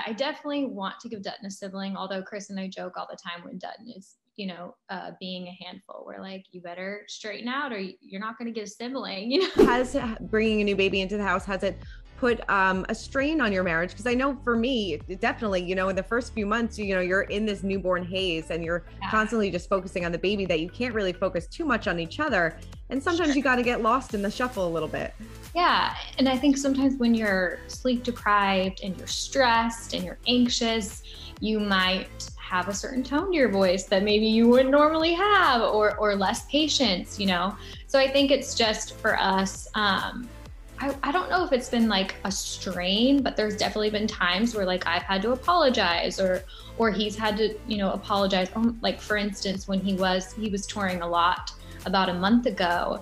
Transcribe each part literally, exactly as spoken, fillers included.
I definitely want to give Dutton a sibling, although Chris and I joke all the time when Dutton is, you know, uh, being a handful. We're like, you better straighten out or you're not going to get a sibling, you know? Has bringing a new baby into the house, has it put um, a strain on your marriage? Because I know for me, definitely, you know, in the first few months, you know, you're in this newborn haze and you're yeah. constantly just focusing on the baby that you can't really focus too much on each other. And sometimes sure. you got to get lost in the shuffle a little bit. Yeah. And I think sometimes when you're sleep deprived and you're stressed and you're anxious, you might have a certain tone to your voice that maybe you wouldn't normally have, or, or less patience, you know? So I think it's just for us, um, I, I don't know if it's been like a strain, but there's definitely been times where like I've had to apologize or or he's had to, you know, apologize. Um, like for instance, when he was he was touring a lot about a month ago,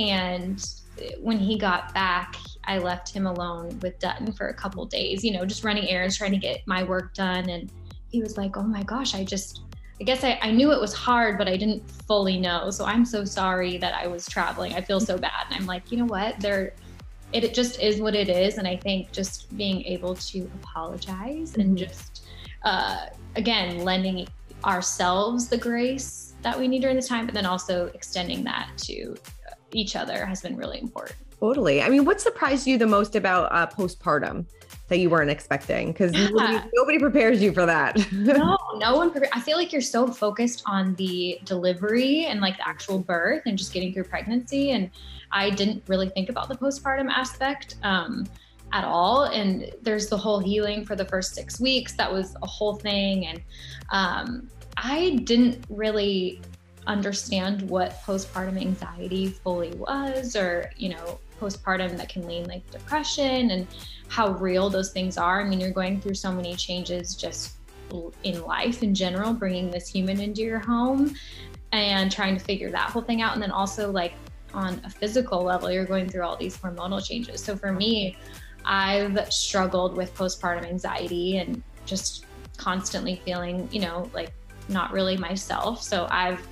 and when he got back, I left him alone with Dutton for a couple days, you know, just running errands, trying to get my work done. And he was like, oh my gosh, I just, I guess I, I knew it was hard, but I didn't fully know. So I'm so sorry that I was traveling. I feel so bad. And I'm like, you know what, there. It, it just is what it is. And I think just being able to apologize mm-hmm. and just, uh, again, lending ourselves the grace that we need during this time, but then also extending that to each other has been really important. Totally. I mean, what surprised you the most about uh, postpartum that you weren't expecting? Because yeah. nobody, nobody prepares you for that. no, no one. Pre- I feel like you're so focused on the delivery and like the actual birth and just getting through pregnancy. And I didn't really think about the postpartum aspect um, at all. And there's the whole healing for the first six weeks. That was a whole thing. And um, I didn't really understand what postpartum anxiety fully was, or, you know, postpartum that can lean like depression and how real those things are. I mean, you're going through so many changes just in life in general, bringing this human into your home and trying to figure that whole thing out. And then also like on a physical level, you're going through all these hormonal changes. So for me, I've struggled with postpartum anxiety and just constantly feeling, you know, like not really myself. So I've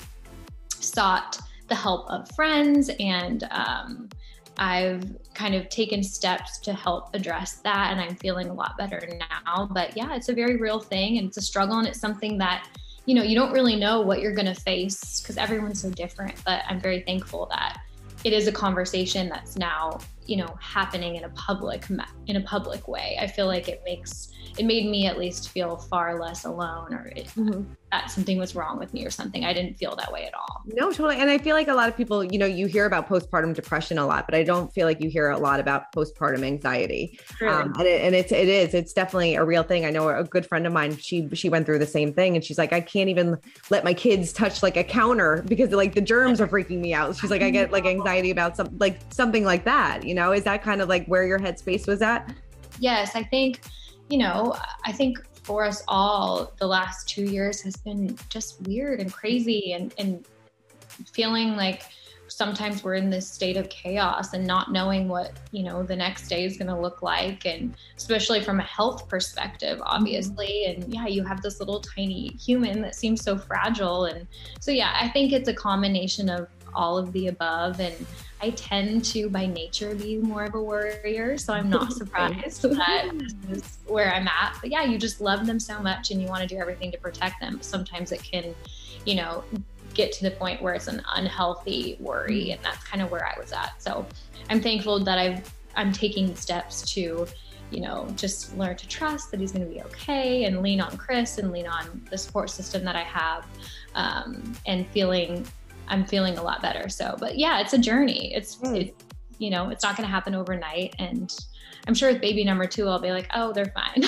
sought the help of friends, and um, I've kind of taken steps to help address that, and I'm feeling a lot better now. But yeah, it's a very real thing, and it's a struggle, and it's something that, you know, you don't really know what you're going to face because everyone's so different. But I'm very thankful that it is a conversation that's now, you know, happening in a public in a public way. I feel like it makes it made me at least feel far less alone, or it, mm-hmm. that something was wrong with me or something. I didn't feel that way at all. No, totally. And I feel like a lot of people, you know, you hear about postpartum depression a lot, but I don't feel like you hear a lot about postpartum anxiety. Really? Um, and it, and it's, it is, it's definitely a real thing. I know a good friend of mine, she, she went through the same thing, and she's like, I can't even let my kids touch like a counter because like the germs are freaking me out. She's like, I get like anxiety about some, like something like that, you know, is that kind of like where your headspace was at? Yes. I think, you know, I think for us all, the last two years has been just weird and crazy, and, and feeling like sometimes we're in this state of chaos and not knowing what, you know, the next day is going to look like. And especially from a health perspective, obviously. And yeah, you have this little tiny human that seems so fragile. And so, yeah, I think it's a combination of all of the above. And I tend to, by nature, be more of a worrier. So I'm not surprised that this is where I'm at. But yeah, you just love them so much and you want to do everything to protect them. But sometimes it can, you know, get to the point where it's an unhealthy worry. And that's kind of where I was at. So I'm thankful that I've, I'm taking steps to, you know, just learn to trust that he's going to be okay, and lean on Chris and lean on the support system that I have, um, and feeling I'm feeling a lot better. So, but yeah, it's a journey. It's, mm. it, you know, it's not going to happen overnight. And I'm sure with baby number two, I'll be like, oh, they're fine.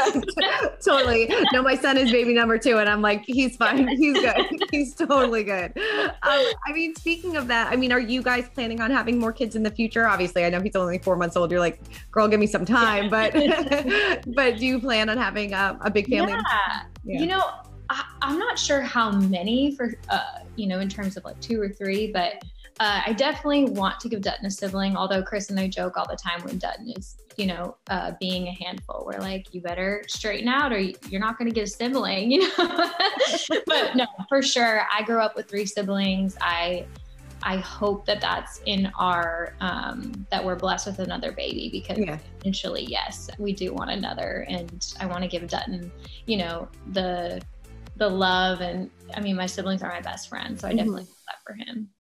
Totally. No, my son is baby number two, and I'm like, he's fine. He's good. He's totally good. Um, I mean, speaking of that, I mean, are you guys planning on having more kids in the future? Obviously, I know he's only four months old. You're like, girl, give me some time. But, but do you plan on having a, a big family? Yeah. yeah. You know, I, I'm not sure how many for, uh, you know, in terms of like two or three, but uh, I definitely want to give Dutton a sibling, although Chris and I joke all the time when Dutton is, you know, uh, being a handful. We're like, you better straighten out or you're not going to get a sibling, you know. But no, for sure. I grew up with three siblings. I I hope that that's in our, um, that we're blessed with another baby, because yeah. eventually, yes, we do want another. And I want to give Dutton, you know, the, the love. And I mean, my siblings are my best friends. So I mm-hmm. definitely want that for him.